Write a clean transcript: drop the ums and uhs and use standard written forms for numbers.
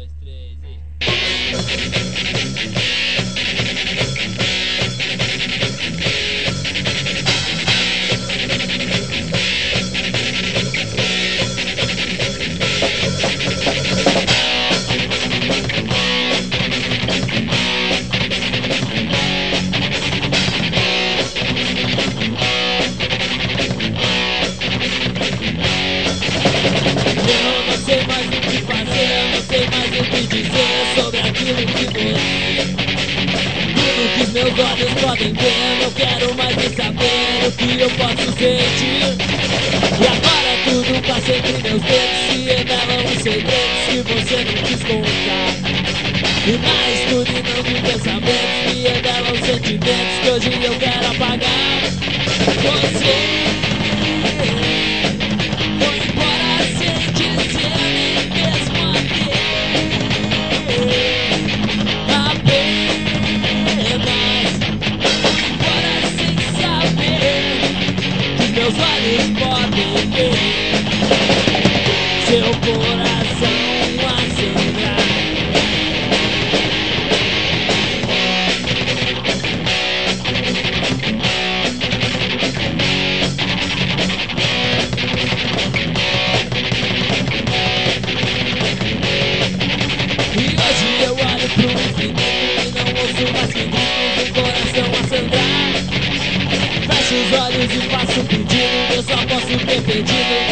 dois, três e... Eu não sei mais o que fazer, não sei mais o que dizer sobre aquilo que você. Tudo que os meus olhos podem ver, não quero mais nem saber o que eu posso sentir. E agora tudo passa entre meus dedos, se revelam os segredos que você não quis contar. E na escuridão de pensamentos me revelam os sentimentos que hoje eu quero apagar. Você meus olhos podem ver seu coração acelerar. E hoje eu olho pro infinito e não ouço mais que gritos do coração a sangrar. Fecho os olhos e faço um pedido, eu só posso ter pedido.